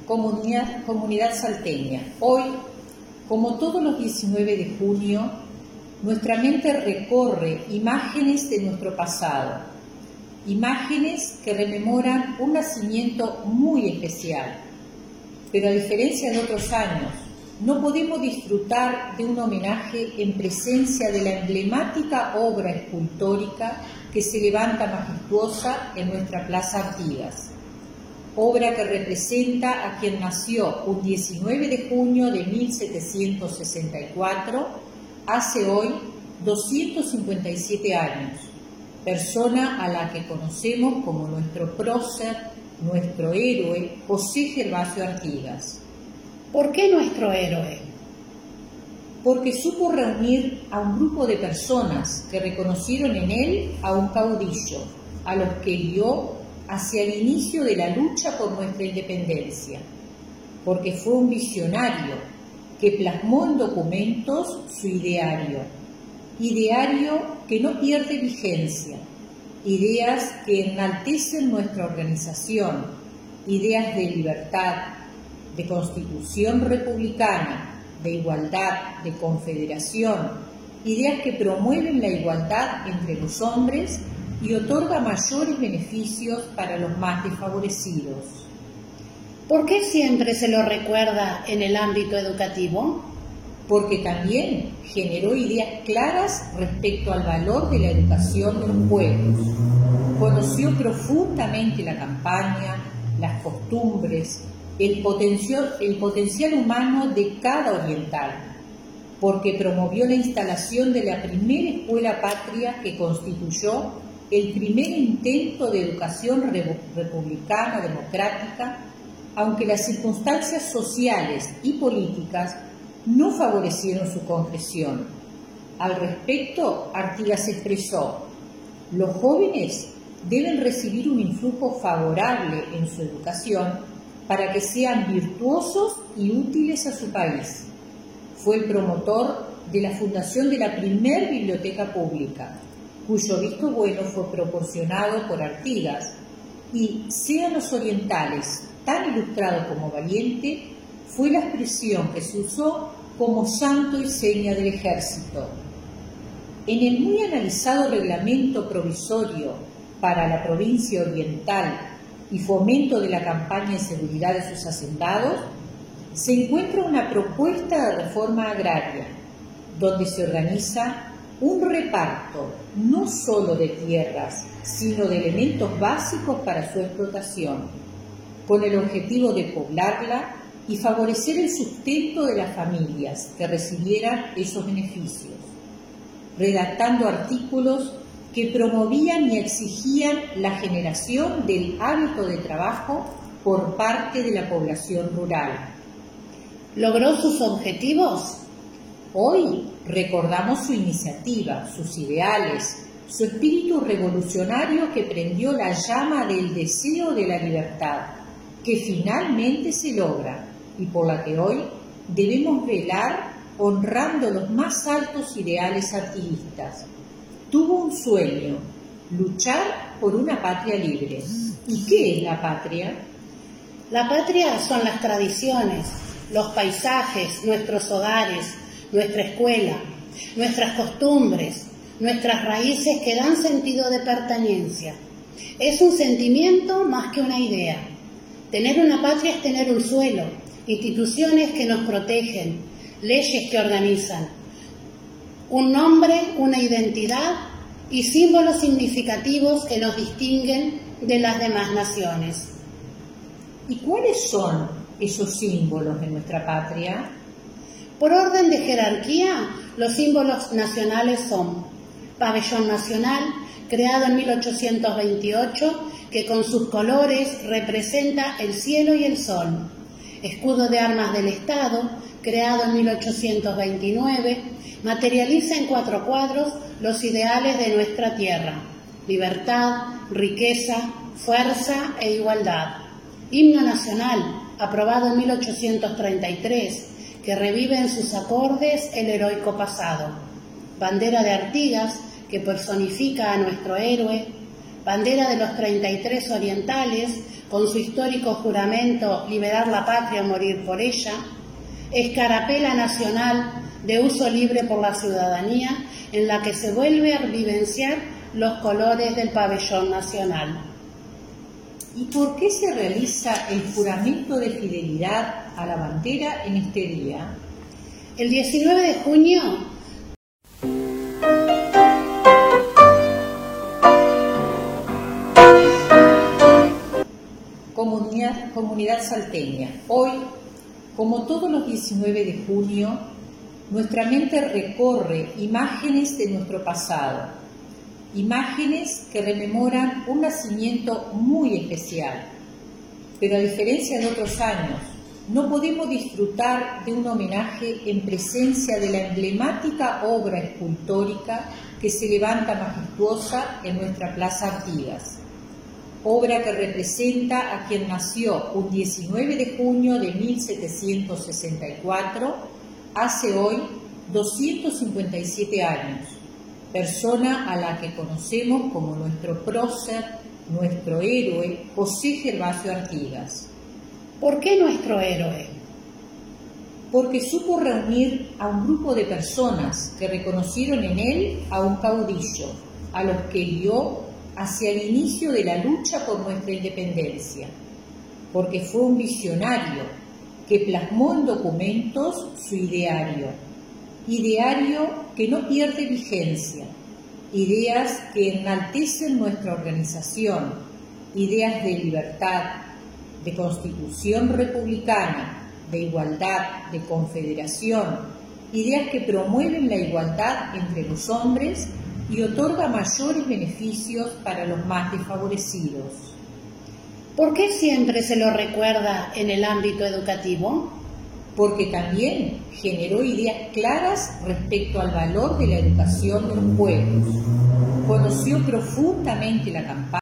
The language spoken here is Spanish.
comunidad salteña. Hoy, como todos los 19 de junio, nuestra mente recorre imágenes de nuestro pasado, imágenes que rememoran un nacimiento muy especial. Pero a diferencia de otros años, no podemos disfrutar de un homenaje en presencia de la emblemática obra escultórica que se levanta majestuosa en nuestra Plaza Artigas. Obra que representa a quien nació un 19 de junio de 1764, hace hoy 257 años, persona a la que conocemos como nuestro prócer, nuestro héroe, José Gervasio Artigas. ¿Por qué nuestro héroe? Porque supo reunir a un grupo de personas que reconocieron en él a un caudillo, a los que guió hacia el inicio de la lucha por nuestra independencia. Porque fue un visionario que plasmó en documentos su ideario que no pierde vigencia, ideas que enaltecen nuestra organización, ideas de libertad, de constitución republicana, de igualdad, de confederación, ideas que promueven la igualdad entre los hombres y otorga mayores beneficios para los más desfavorecidos. ¿Por qué siempre se lo recuerda en el ámbito educativo? Porque también generó ideas claras respecto al valor de la educación de los pueblos. Conoció profundamente la campaña, las costumbres, el potencial humano de cada oriental, porque promovió la instalación de la primera escuela patria que constituyó el primer intento de educación republicana, democrática, aunque las circunstancias sociales y políticas no favorecieron su concreción. Al respecto, Artigas expresó: los jóvenes deben recibir un influjo favorable en su educación para que sean virtuosos y útiles a su país. Fue el promotor de la fundación de la primer biblioteca pública, cuyo visto bueno fue proporcionado por Artigas, y sean los orientales tan ilustrado como valiente, fue la expresión que se usó como santo y seña del ejército. En el muy analizado reglamento provisorio para la provincia oriental y fomento de la campaña de seguridad de sus hacendados, se encuentra una propuesta de reforma agraria, donde se organiza un reparto no solo de tierras, sino de elementos básicos para su explotación, con el objetivo de poblarla y favorecer el sustento de las familias que recibieran esos beneficios, redactando artículos que promovían y exigían la generación del hábito de trabajo por parte de la población rural. ¿Logró sus objetivos? Hoy recordamos su iniciativa, sus ideales, su espíritu revolucionario que prendió la llama del deseo de la libertad, que finalmente se logra y por la que hoy debemos velar honrando los más altos ideales artiguistas. Tuvo un sueño: luchar por una patria libre. ¿Y qué es la patria? La patria son las tradiciones, los paisajes, nuestros hogares, nuestra escuela, nuestras costumbres, nuestras raíces que dan sentido de pertenencia. Es un sentimiento más que una idea. Tener una patria es tener un suelo, instituciones que nos protegen, leyes que organizan, un nombre, una identidad y símbolos significativos que nos distinguen de las demás naciones. ¿Y cuáles son esos símbolos de nuestra patria? Por orden de jerarquía, los símbolos nacionales son: pabellón nacional, creado en 1828, que con sus colores representa el cielo y el sol; escudo de armas del Estado, creado en 1829, materializa en 4 cuadros los ideales de nuestra tierra: libertad, riqueza, fuerza e igualdad. Himno nacional, aprobado en 1833, que revive en sus acordes el heroico pasado. Bandera de Artigas, que personifica a nuestro héroe. Bandera de los 33 orientales, con su histórico juramento liberar la patria o morir por ella, escarapela nacional de uso libre por la ciudadanía, en la que se vuelve a vivenciar los colores del pabellón nacional. ¿Y por qué se realiza el juramento de fidelidad a la bandera en este día? El 19 de junio Comunidad salteña. Hoy, como todos los 19 de junio, nuestra mente recorre imágenes de nuestro pasado, imágenes que rememoran un nacimiento muy especial. Pero a diferencia de otros años, no podemos disfrutar de un homenaje en presencia de la emblemática obra escultórica que se levanta majestuosa en nuestra Plaza Artigas. Obra que representa a quien nació un 19 de junio de 1764, hace hoy 257 años, persona a la que conocemos como nuestro prócer, nuestro héroe, José Gervasio Artigas. ¿Por qué nuestro héroe? Porque supo reunir a un grupo de personas que reconocieron en él a un caudillo, a los que guió hacia el inicio de la lucha por nuestra independencia, porque fue un visionario que plasmó en documentos su ideario que no pierde vigencia, ideas que enaltecen nuestra organización, ideas de libertad, de constitución republicana, de igualdad, de confederación, ideas que promueven la igualdad entre los hombres y otorga mayores beneficios para los más desfavorecidos. ¿Por qué siempre se lo recuerda en el ámbito educativo? Porque también generó ideas claras respecto al valor de la educación de los pueblos. Conoció profundamente la campaña